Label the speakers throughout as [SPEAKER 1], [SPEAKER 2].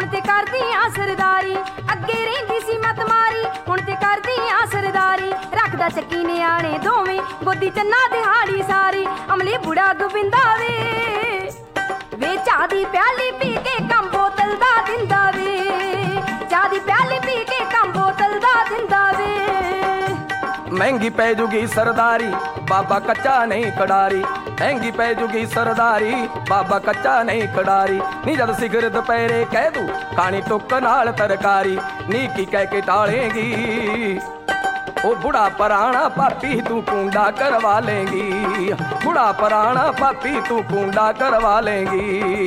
[SPEAKER 1] हुण ते करदी आ सरदारी। अगे रहिंदी सी मैं तमारी, हुण ते करदी आ सरदारी। रखदा चक्की नियाणे दोवें, गोदी चन्ना दिहाड़ी सारी। अमली बुढ़ा गोबिंदा वे चाह दी प्याली पी के कम बोतल दा दिंदा वे। चाह दी प्याली पी के कम बोतल दा दिंदा वे।
[SPEAKER 2] महंगी पै जूगी सरदारी, बाबा कच्चा नहीं कड़ारी। महंगी पै जूगी सरदारी, बाबा कच्चा नहीं कड़ारी। नी जद सिगर दुपहरे कह दू खानी टुक नाल तरकारी। नी की कह के टालेंगी ओ बुढ़ा पराना पापी तू कूंडा करवा लेंगी। बुढ़ा पराना पापी तू कूंडा करवा लेंगी।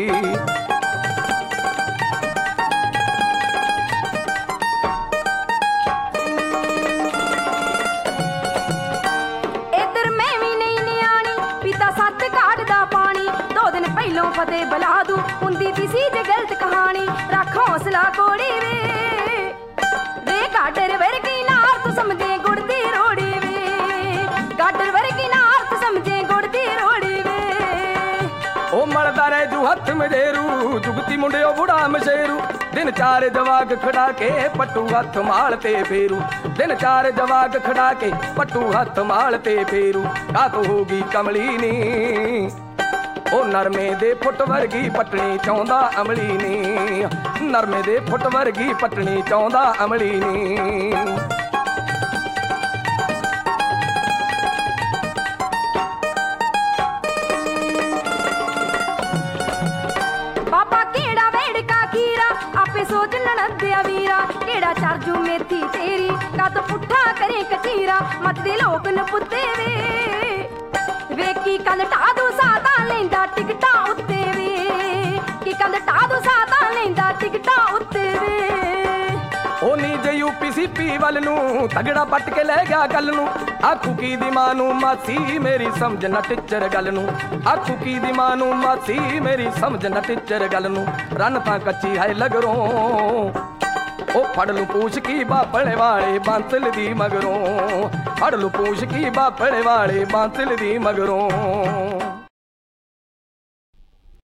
[SPEAKER 1] इधर मैं भी नहीं नियाणी, पीता सत घाट दा पानी। 2 दिन पहलों फतेह बुला दू, हुंदी दी सी जे गलत कहानी। रख हौसला कोड़ी वे गाडर वर्गी नार तू समझे गुड़ दी रोड़ी वे। गाडर वर्गी नार तू समझे गुड़ दी रोड़ी वे।
[SPEAKER 2] ओ मलदा रह जू हथ मजेरू, जुगती मुंडियो बुढ़ा मशेरू। दिन 4 जवाग खड़ा के पट्टू हथ माल ते फेरू। दिन 4 जवाग खड़ा के पट्टू हथ माल ते फेरू। का तो होगी कमली नी ओ नरमे दे फुट वर्गी पटनी चाहुंदा अमली नी। नरमे दे फुट वर्गी पटनी चाहुंदा अमली नी।
[SPEAKER 1] बाबा केड़ा वेड़का कीरा, आपे सोच ननद्या वीरा। केड़ा चारजू मेथी तेरी, का तो पुट्ठा करे कचीरा। मत दे लोक न पुत्ते वे की कंध ढा दू साता लेंदा टिकटा उत्ते वे। की कंध ढा दू साता लेंदा टिकटा उत्ते वे।
[SPEAKER 2] ओ नी जे यूपीसीपी वल नू तगड़ा पट के ले गया गल नू। आखू की दी मां नू मासी मेरी समझ न टिचर गल नू। आखू की दी मां नू मासी मेरी समझ न टिचर गल नू। रन तां कच्ची है लगरों ओ फड़ लू पूछ की बापड़े वाले बांसल दी मगरों। फड़ लू पूछ की बापड़े वाले बांसल दी मगरों।